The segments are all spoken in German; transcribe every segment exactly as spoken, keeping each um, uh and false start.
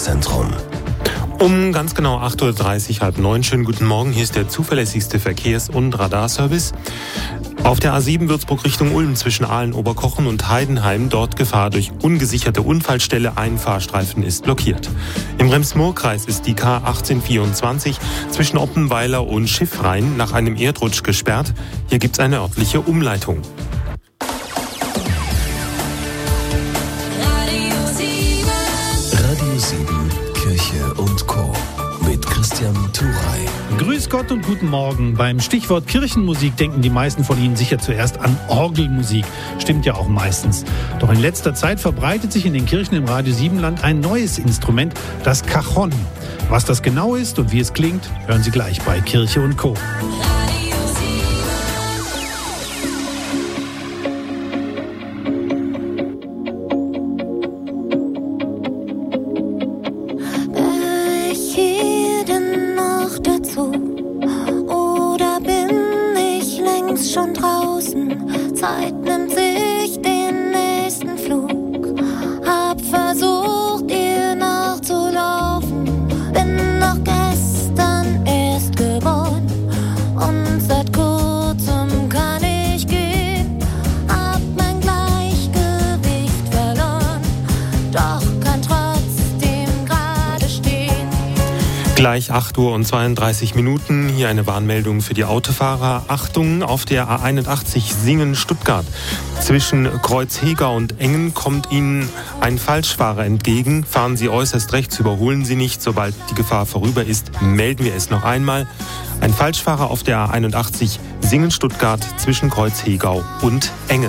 Verkehrszentrum. Um ganz genau acht Uhr dreißig, halb neun. Schönen guten Morgen. Hier ist der zuverlässigste Verkehrs- und Radarservice. Auf der A sieben Würzburg Richtung Ulm zwischen Aalen-Oberkochen und Heidenheim. Dort Gefahr durch ungesicherte Unfallstelle. Ein Fahrstreifen ist blockiert. Im Rems-Murr-Kreis ist die K achtzehn vierundzwanzig zwischen Oppenweiler und Schiffrhein nach einem Erdrutsch gesperrt. Hier gibt's eine örtliche Umleitung. Radio sieben, Kirche und Co. mit Christian Turey. Grüß Gott und guten Morgen. Beim Stichwort Kirchenmusik denken die meisten von Ihnen sicher zuerst an Orgelmusik. Stimmt ja auch meistens. Doch in letzter Zeit verbreitet sich in den Kirchen im Radio sieben Land ein neues Instrument, das Cajon. Was das genau ist und wie es klingt, hören Sie gleich bei Kirche und Co. Schon draußen, Zeit nimmt sich den nächsten Flug. Hab versucht, ihr nachzulaufen, bin noch gestern erst geboren und seit kurzem kann ich gehen. Hab mein Gleichgewicht verloren, doch kann trotzdem gerade stehen. Gleich acht Uhr und zweiunddreißig Minuten. Hier eine Warnmeldung für die Autofahrer. Achtung, auf der A einundachtzig Singen-Stuttgart. Zwischen Kreuzhegau und Engen kommt Ihnen ein Falschfahrer entgegen. Fahren Sie äußerst rechts, überholen Sie nicht. Sobald die Gefahr vorüber ist, melden wir es noch einmal. Ein Falschfahrer auf der A einundachtzig Singen-Stuttgart zwischen Kreuzhegau und Engen.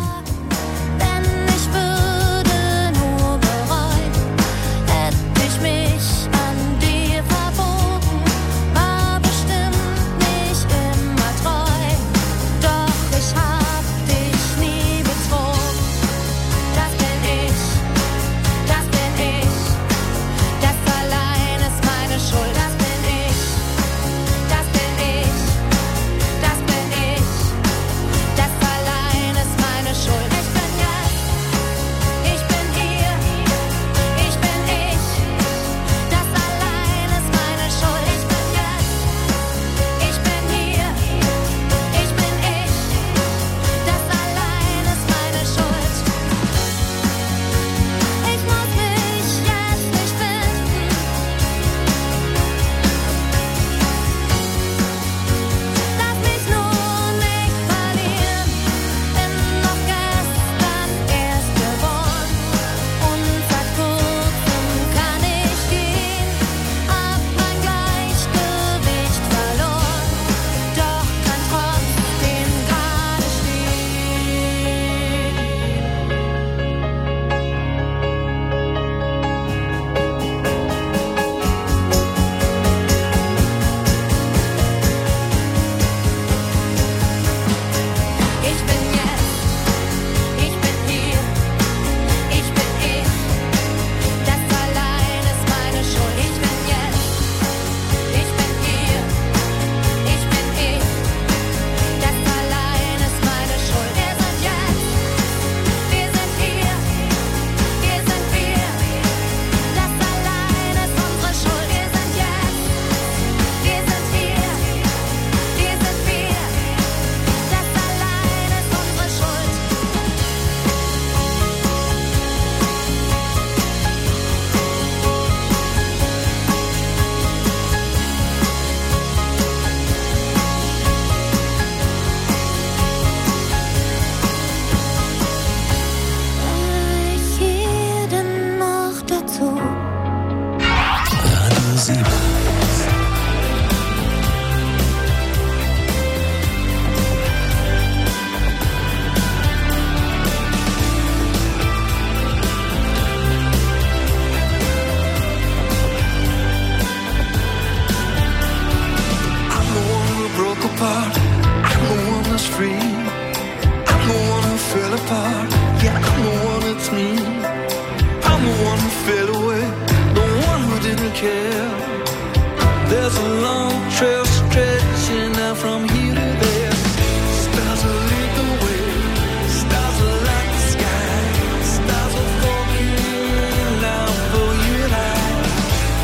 There's a long trail stretching out from here to there. Stars will lead the way. Stars will light the sky. Stars will fall in now for you and I.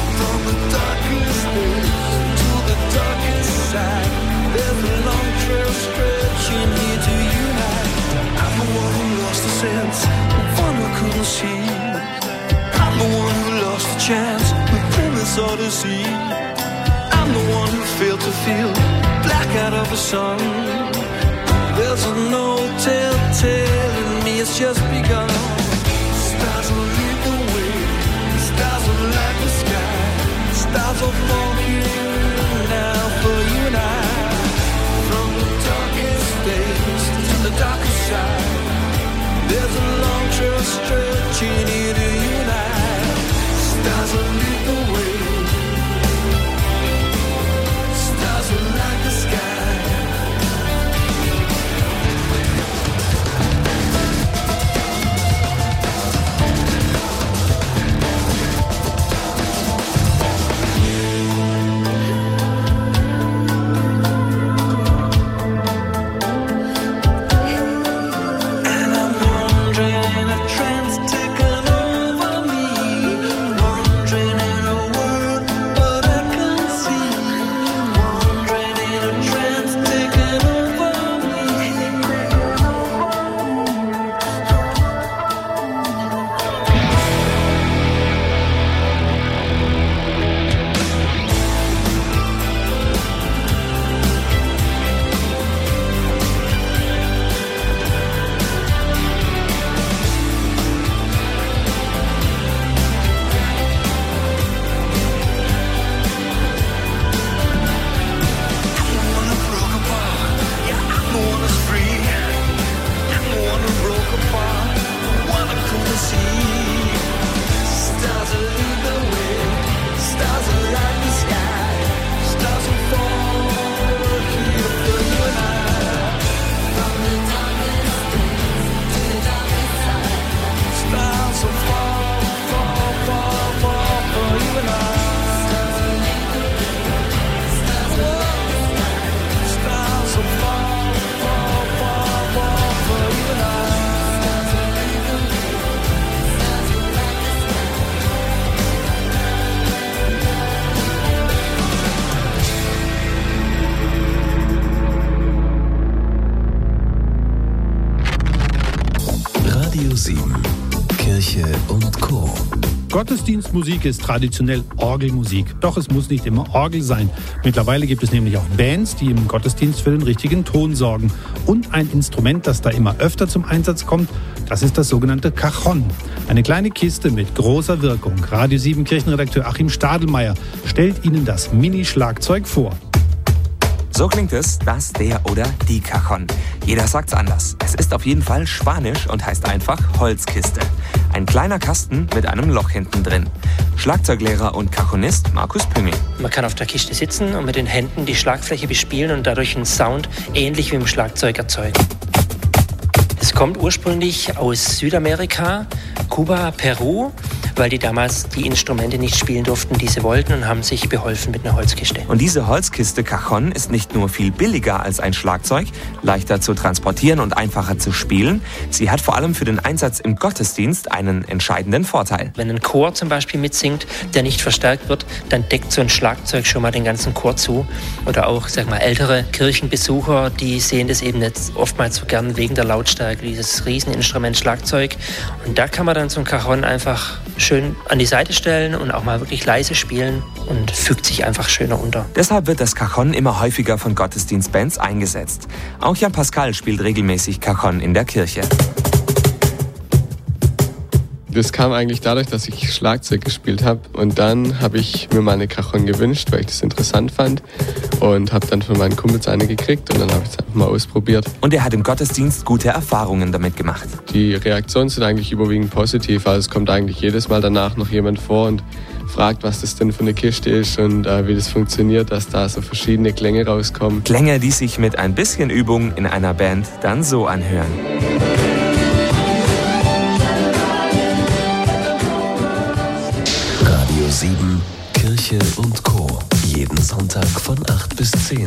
the sea. I'm the one who lost a chance within this odyssey. I'm the one who failed to feel black out of the sun. There's no telltale in me, it's just begun. Stars will lead the way, stars will light the sky. Stars will fall here now for you and I. From the darkest days to the darkest side, there's a long trail stretching into you and I. Stars will lead the way, stars will light the sky. sieben. Kirche und Chor. Gottesdienstmusik ist traditionell Orgelmusik. Doch es muss nicht immer Orgel sein. Mittlerweile gibt es nämlich auch Bands, die im Gottesdienst für den richtigen Ton sorgen. Und ein Instrument, das da immer öfter zum Einsatz kommt, das ist das sogenannte Cajon. Eine kleine Kiste mit großer Wirkung. Radio sieben Kirchenredakteur Achim Stadelmeier stellt Ihnen das Mini-Schlagzeug vor. So klingt es, das, der oder die Cajon. Jeder sagt's anders. Es ist auf jeden Fall Spanisch und heißt einfach Holzkiste. Ein kleiner Kasten mit einem Loch hinten drin. Schlagzeuglehrer und Cajonist Markus Püngel. Man kann auf der Kiste sitzen und mit den Händen die Schlagfläche bespielen und dadurch einen Sound ähnlich wie im Schlagzeug erzeugen. Es kommt ursprünglich aus Südamerika, Kuba, Peru, weil die damals die Instrumente nicht spielen durften, die sie wollten, und haben sich beholfen mit einer Holzkiste. Und diese Holzkiste Cajon ist nicht nur viel billiger als ein Schlagzeug, leichter zu transportieren und einfacher zu spielen. Sie hat vor allem für den Einsatz im Gottesdienst einen entscheidenden Vorteil. Wenn ein Chor zum Beispiel mitsingt, der nicht verstärkt wird, dann deckt so ein Schlagzeug schon mal den ganzen Chor zu. Oder auch, sag mal, ältere Kirchenbesucher, die sehen das eben nicht oftmals so gern wegen der Lautstärke, dieses Rieseninstrument Schlagzeug. Und da kann man dann so ein Cajon einfach schön an die Seite stellen und auch mal wirklich leise spielen und fügt sich einfach schöner unter. Deshalb wird das Cajon immer häufiger von Gottesdienstbands eingesetzt. Auch Jan Pascal spielt regelmäßig Cajon in der Kirche. Das kam eigentlich dadurch, dass ich Schlagzeug gespielt habe, und dann habe ich mir mal eine Cajon gewünscht, weil ich das interessant fand, und habe dann von meinen Kumpels eine gekriegt und dann habe ich es einfach mal ausprobiert. Und er hat im Gottesdienst gute Erfahrungen damit gemacht. Die Reaktionen sind eigentlich überwiegend positiv, also es kommt eigentlich jedes Mal danach noch jemand vor und fragt, was das denn für eine Kiste ist und äh, wie das funktioniert, dass da so verschiedene Klänge rauskommen. Klänge, die sich mit ein bisschen Übung in einer Band dann so anhören. Radio sieben, Kirche und Chor. Jeden Sonntag von acht bis zehn.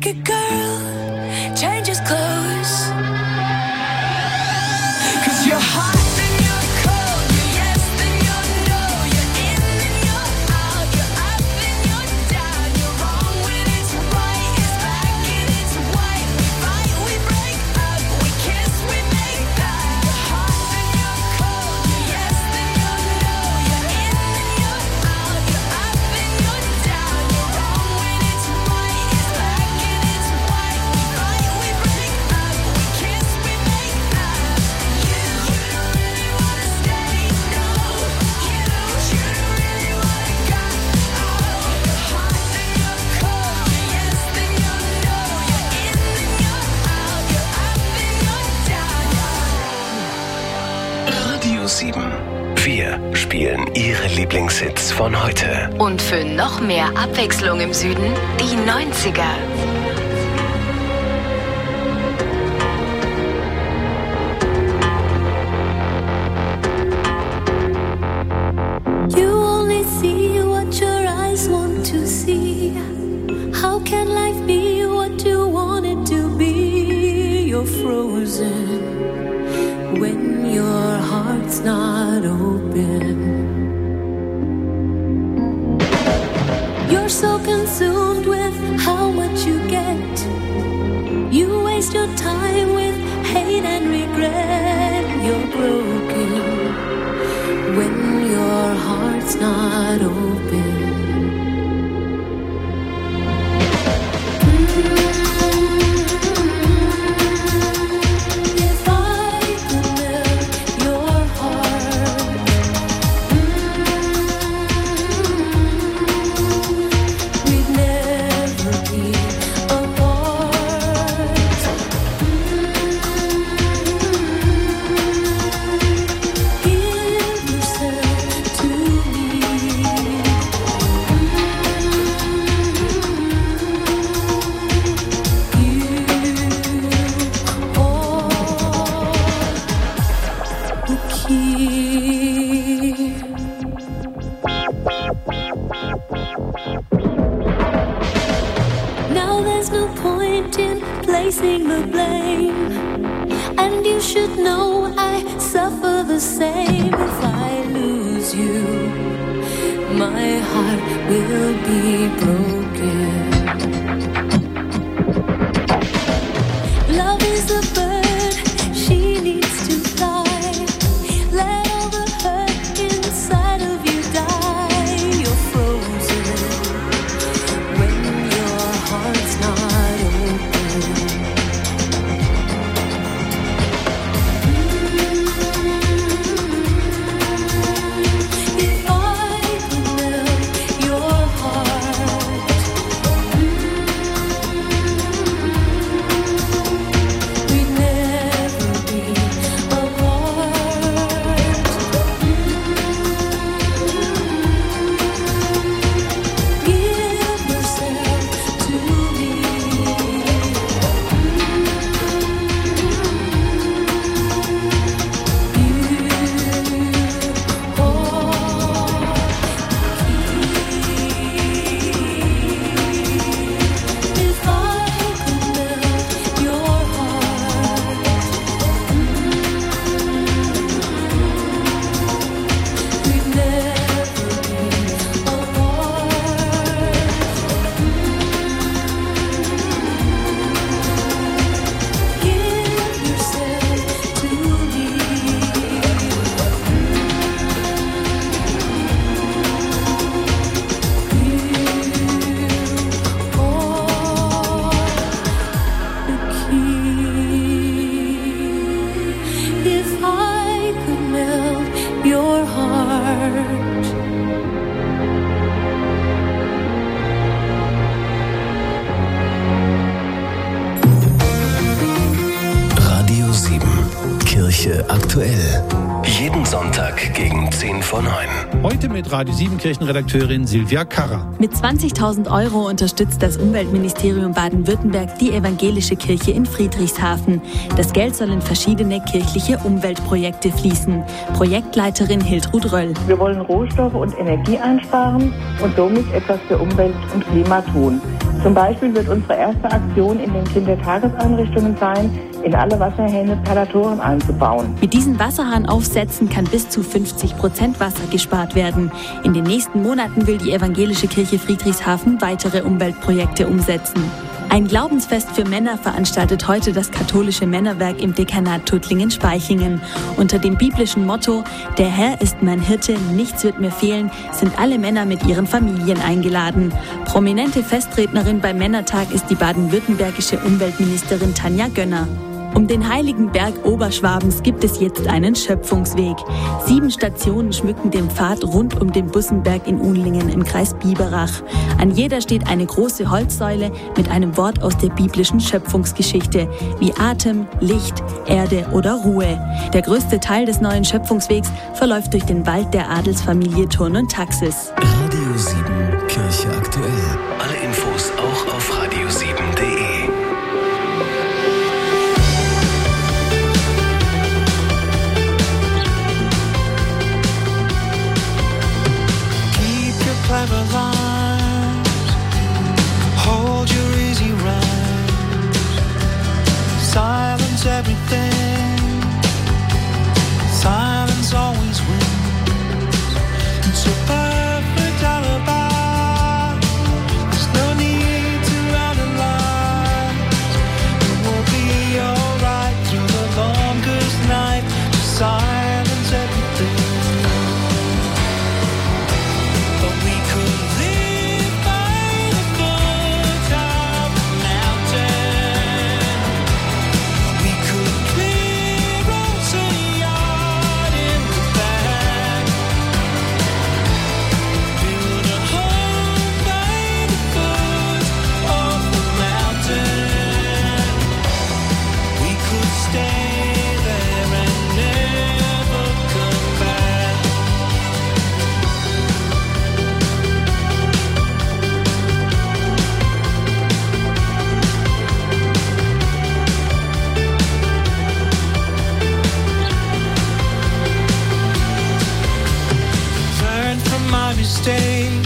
make a girl change his clothes. 'Cause you're hot. Wir spielen Ihre Lieblingshits von heute. Und für noch mehr Abwechslung im Süden, die neunziger. You only see what your eyes want to see. How can life be what you want it to be? You're frozen when your heart's not open. You're so consumed with how much you get. You waste your time with hate and regret. You're broken when your heart's not open. Placing the blame, and you should know I suffer the same. If I lose you, my heart will be broken. Love is a bird, she needs to fly. Let all the hurt inside of you die. You're frozen when your heart's not Aktuell. Jeden Sonntag gegen zehn vor neun. Heute mit Radio sieben Kirchenredakteurin Silvia Karrer. Mit zwanzigtausend Euro unterstützt das Umweltministerium Baden-Württemberg die evangelische Kirche in Friedrichshafen. Das Geld soll in verschiedene kirchliche Umweltprojekte fließen. Projektleiterin Hiltrud Röll. Wir wollen Rohstoffe und Energie einsparen und somit etwas für Umwelt und Klima tun. Zum Beispiel wird unsere erste Aktion in den Kindertageseinrichtungen sein, in alle Wasserhähne Perlatoren einzubauen. Mit diesen Wasserhahnaufsätzen kann bis zu fünfzig Prozent Wasser gespart werden. In den nächsten Monaten will die Evangelische Kirche Friedrichshafen weitere Umweltprojekte umsetzen. Ein Glaubensfest für Männer veranstaltet heute das katholische Männerwerk im Dekanat Tuttlingen-Spaichingen. Unter dem biblischen Motto „Der Herr ist mein Hirte, nichts wird mir fehlen“, sind alle Männer mit ihren Familien eingeladen. Prominente Festrednerin beim Männertag ist die baden-württembergische Umweltministerin Tanja Gönner. Um den heiligen Berg Oberschwabens gibt es jetzt einen Schöpfungsweg. Sieben Stationen schmücken den Pfad rund um den Bussenberg in Unlingen im Kreis Biberach. An jeder steht eine große Holzsäule mit einem Wort aus der biblischen Schöpfungsgeschichte, wie Atem, Licht, Erde oder Ruhe. Der größte Teil des neuen Schöpfungswegs verläuft durch den Wald der Adelsfamilie Thurn und Taxis. Radio sieben, Kirche aktuell. Alle Infos auch auf radio sieben punkt de. Clever lines, hold your easy rhymes, silence everything, silence always wins. It's a perfect alibi, there's no need to analyze. It will be alright through the longest night, just silence everything. Mistake,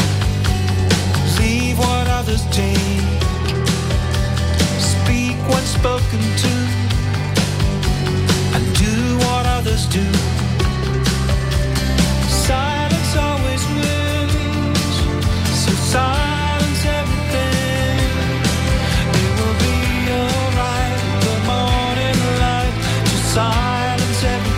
leave what others take, speak what's spoken to, and do what others do. Silence always wins, so silence everything. It will be alright in the morning light, just silence everything.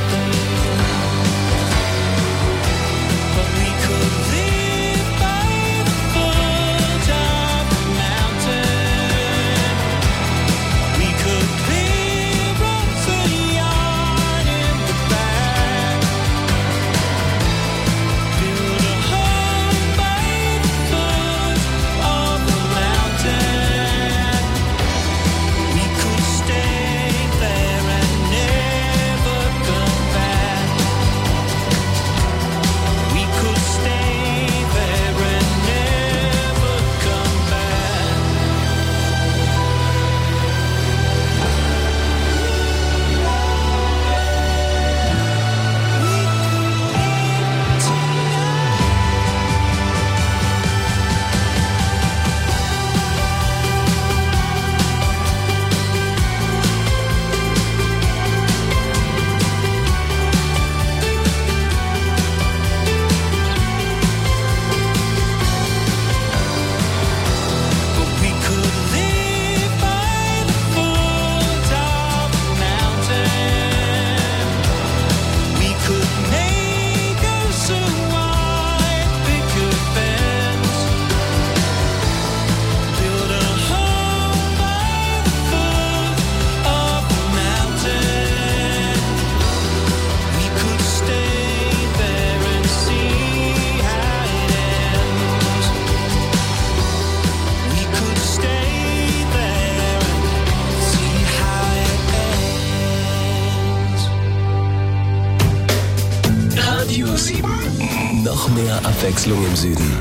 Noch mehr Abwechslung im Süden.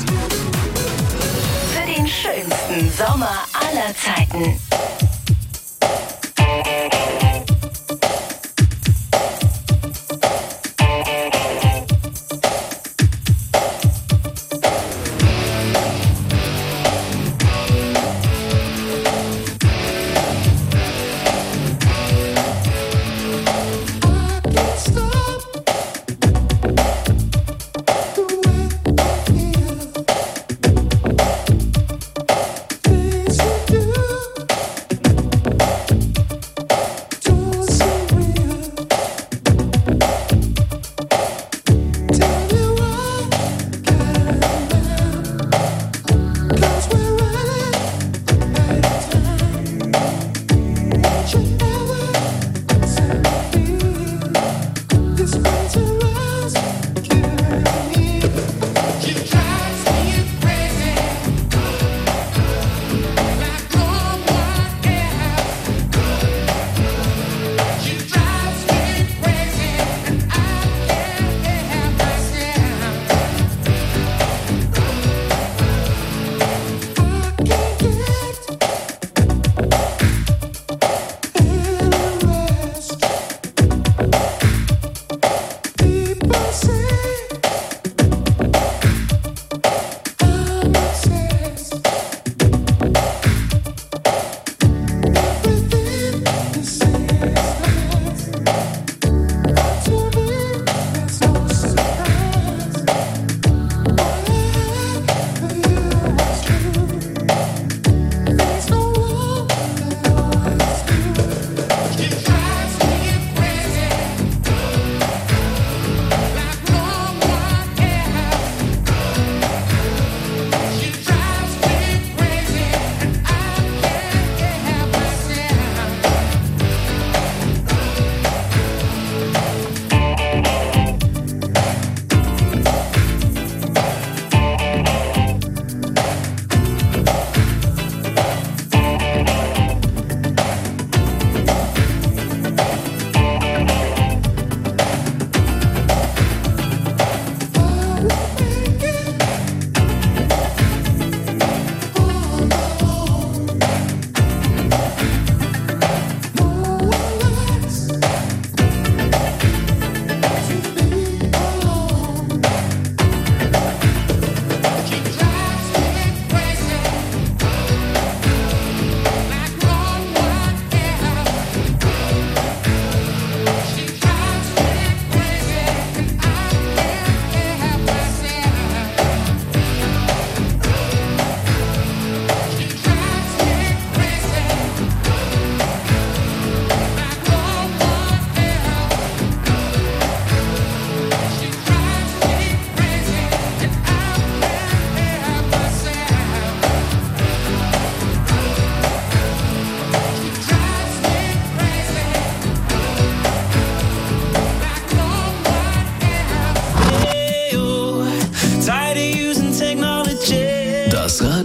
Für den schönsten Sommer aller Zeiten.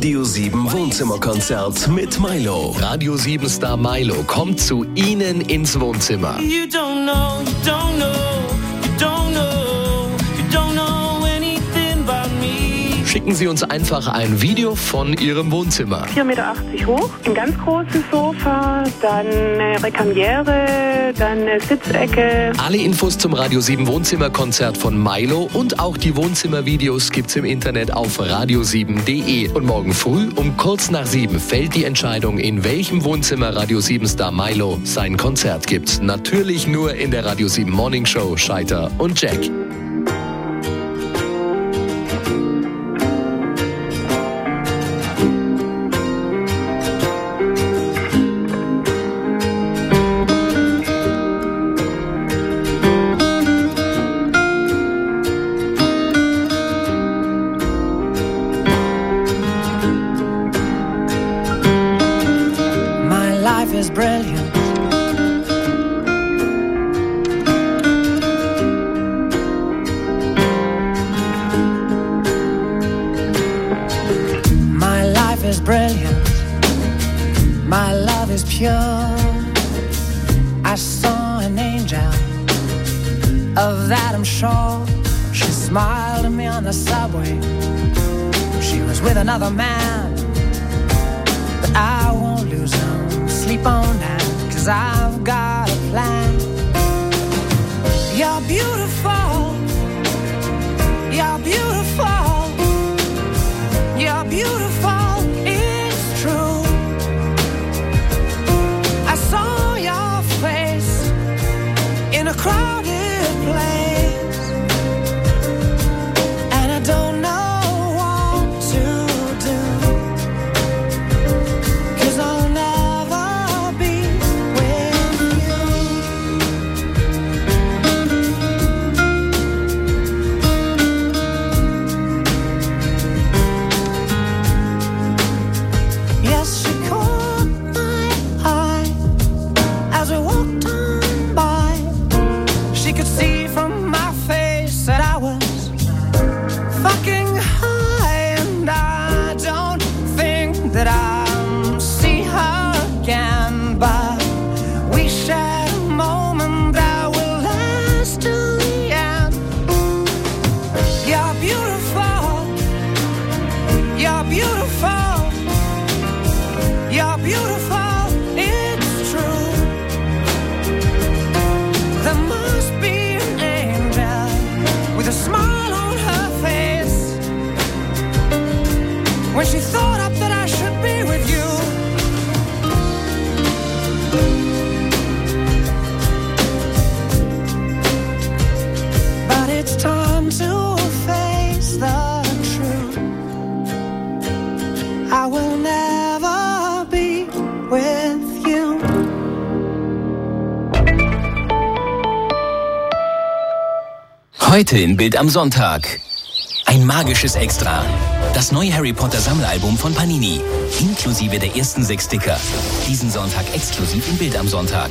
Radio sieben Wohnzimmerkonzert mit Milo. Radio sieben Star Milo kommt zu Ihnen ins Wohnzimmer. You don't know, you don't know, you don't know, you don't know anything about me. Schicken Sie uns einfach ein Video von Ihrem Wohnzimmer. vier Meter achtzig hoch, ein ganz großes Sofa, dann eine Rekamiere, dann eine Sitzecke. Alle Infos zum Radio sieben Wohnzimmerkonzert von Milo und auch die Wohnzimmervideos gibt's im Internet auf radio sieben punkt de. Und morgen früh um kurz nach sieben fällt die Entscheidung, in welchem Wohnzimmer Radio sieben Star Milo sein Konzert gibt. Natürlich nur in der Radio sieben Morning Show Scheiter und Jack. Is brilliant. My life is brilliant. My love is pure. I saw an angel, of that I'm sure. She smiled at me on the subway. She was with another man, but I won't lose no sleep on that, 'cause I've got a plan. You're beautiful, you're beautiful, you're beautiful, it's true. I saw your face in a crowded place, and I don't know what to do, 'cause I'll never Heute in Bild am Sonntag. Ein magisches Extra. Das neue Harry Potter Sammelalbum von Panini. Inklusive der ersten sechs Sticker. Diesen Sonntag exklusiv in Bild am Sonntag.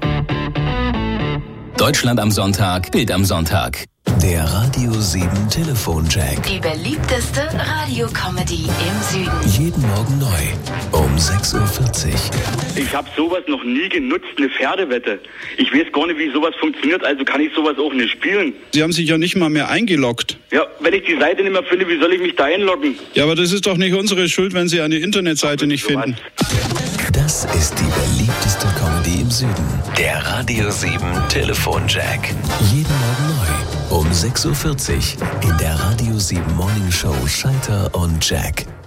Deutschland am Sonntag, Bild am Sonntag. Der Radio sieben Telefonjack. Die beliebteste Radiocomedy im Süden. Jeden Morgen neu um sechs Uhr vierzig. Ich habe sowas noch nie genutzt, eine Pferdewette. Ich weiß gar nicht, wie sowas funktioniert, also kann ich sowas auch nicht spielen. Sie haben sich ja nicht mal mehr eingeloggt. Ja, wenn ich die Seite nicht mehr finde, wie soll ich mich da einloggen? Ja, aber das ist doch nicht unsere Schuld, wenn Sie eine Internetseite nicht finden. Das ist die beliebteste Comedy im Süden. Der Radio sieben Telefonjack. Jeden Morgen neu um sechs Uhr vierzig in der Radio sieben Morning Show Scheiter und Jack.